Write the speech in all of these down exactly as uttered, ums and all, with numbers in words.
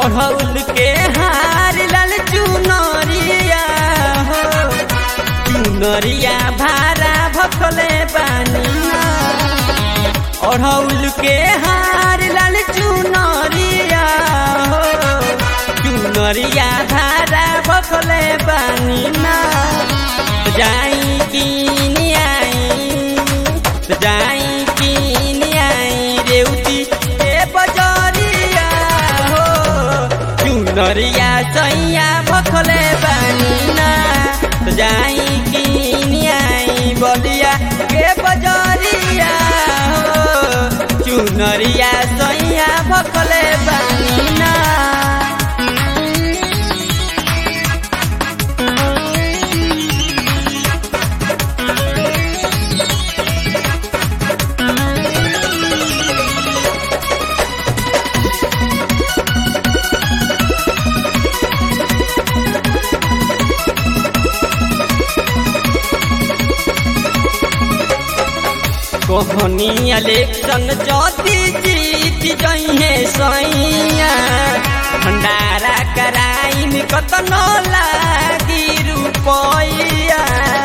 ओढ़ौल के हार लाल चुनरिया हो चुनरिया भारा भखले बानी ओढ़ौल के हार लाल चुनरिया हो चुनरिया भारा भखले बानी ना जाई किन आई जाई किन आई रेउती ए बजरिया हो चुनरिया सैया भखले बानी ना जाई किन आई बलिया के बजरिया हो चुनरिया सैया भखले बानी ना कोहनी इलेक्शन ज्योति जीत जइहे सैया भंडारा कराई में कतनो लागी रुपैया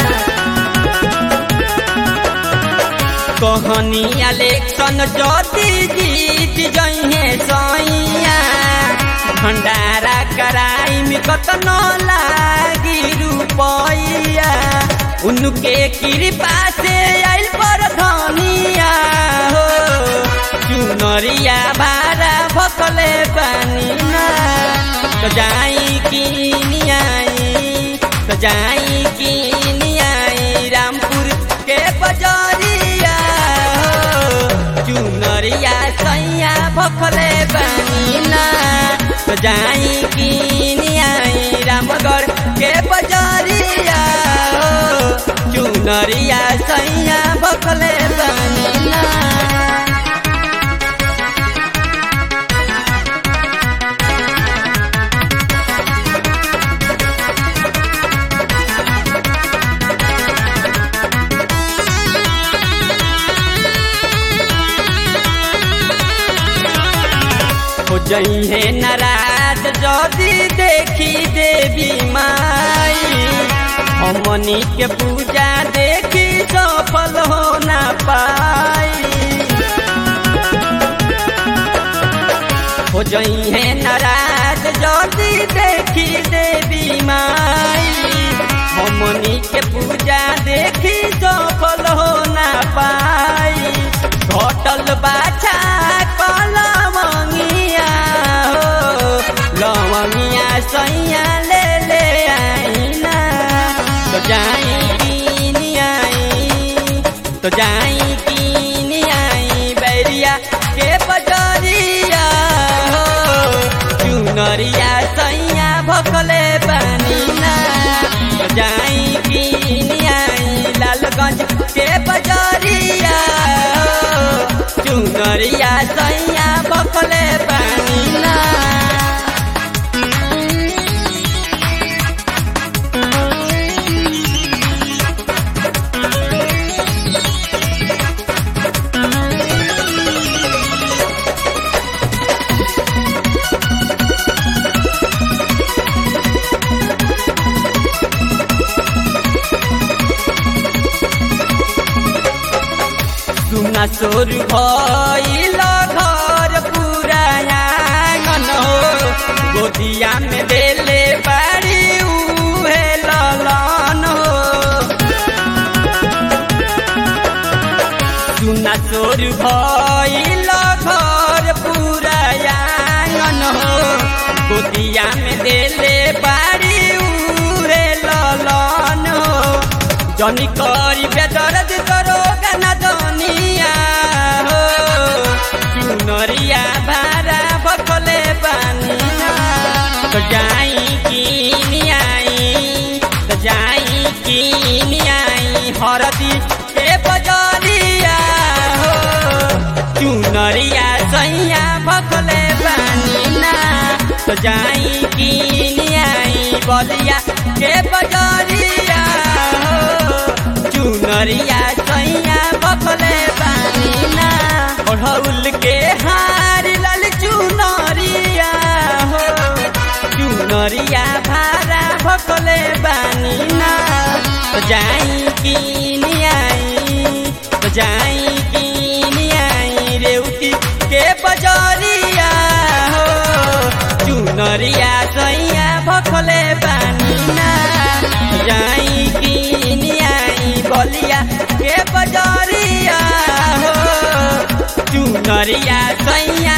कोहनी इलेक्शन ज्योति जीत जइहे सैया भंडारा कराई में कतनो लागी रुपैया उनके कृपा से आइल पर धनिया हो चुनरिया भारा भखले बानी ना तो जाई किन आई तो जाई किन आई रामपुर के बजरिया हो चुनरिया सैया भखले बानी ना तो जाई किन आई रामगढ़ के बजरिया चुनरिया सैया भखले बानी ना हो जइहे नाराज जदि देखी देवी माई हमनी के पूजा देखी सफल हो ना पाई हो जइहे नाराज जदि देखी देवी माई हमनी के पूजा देखी सफल हो ना पाई घटल बाछा कलमंगिया हो लवंगिया सैया ले ले आई ना तो जाई किन आई तो जाई किन आई बैरिया के बजरिया हो चुनरिया सैया भखले बानी ना तो जाई किन आई लालगंज के बजरिया हो चुनरिया सैया भखले बानी ना सुना सोर भइल घर पूरा आंगन हो गोदिया में देले बाड़ी उहे ललन हो सुना सोर भइल घर पूरा आंगन हो गोदिया में देले बाड़ी उहे ललन हो जनी करी बेदर्द करो गाना दुनिया हो चुनरिया भारा भखले बानी ना तो जाई किन आई तो जाई किन आई हरदी के बजरिया हो चुनरिया सैया भखले बानी ना तो जाई किन आई बलिया के बजरिया हो चुनरिया सैया भखले बानी ना ओढ़ौल के हार लाल चुनरिया हो जाई कीन आई जाई कीन आई रेवती के बजरिया हो चुनरिया सैया भखले बानी ना जाई कीन आई बलिया के बजरिया हो चुनरिया सैया